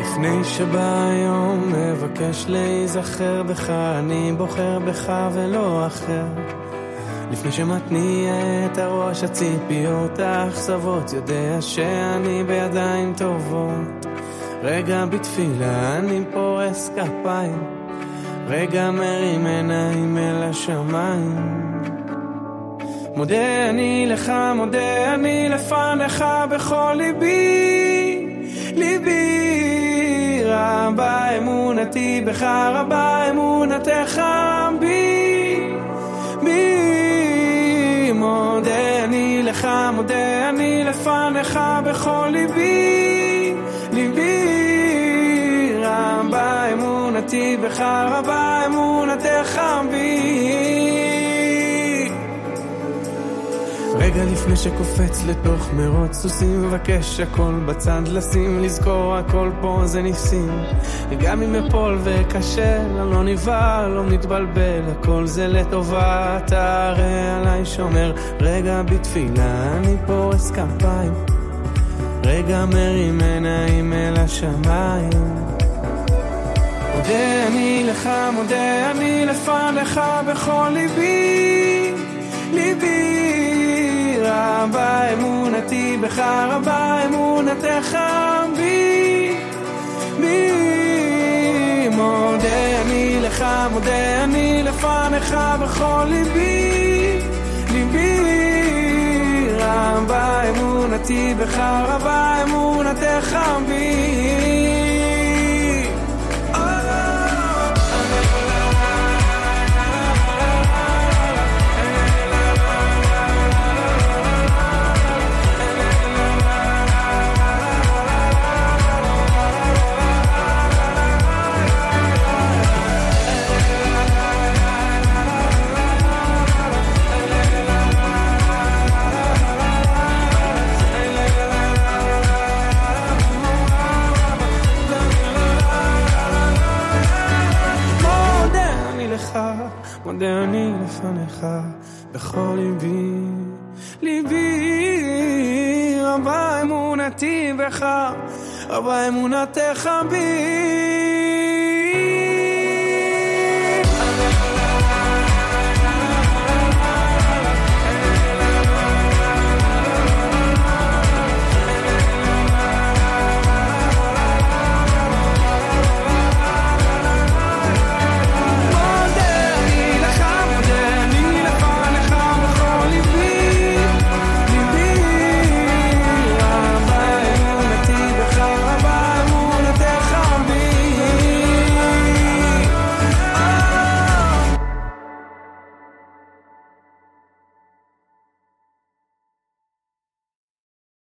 לפני שבא היום מבקש להיזכר בך, אני בוחר בך ולא אחר. לפני שמתניע את הראש הציפיות האכזבות, יודע שאני בידיים טובות. רגע בתפילה אני פורס כפיים, רגע מרים עיניים אל השמיים. מודה אני לך, מודה אני לפניך בכל ליבי, ליבי. רבה אמונתי בך, רבה אמונתך בי, בי. מודה אני לך, מודה אני לפניך בכל ליבי, ליבי. רבה אמונתי בך, רבה אמונתך בי. רגע לפני שקופץ לתוך מרוץ סוסים, מבקש הכל בצד לשים, לזכור הכל פה זה ניסים. וגם אם אפול וקשה, לא נבהל, לא נתבלבל, הכל זה לטובה, אתה הרי עליי שומר. רגע בתפילה אני פורס כפיים, רגע מרים עיניים אל השמיים. מודה אני לך, מודה אני לפניך בכל ליבי, ליבי. רבה אמונתי בך, רבה אמונתך בי, בי. מודה אני לך, מודה אני לפניך בכל ליבי, ליבי. רבה אמונתי בך, רבה אמונתך בי. מודה אני לפניך בכל ליבי, ליבי. רבה אמונתי בך, רבה אמונתך בי.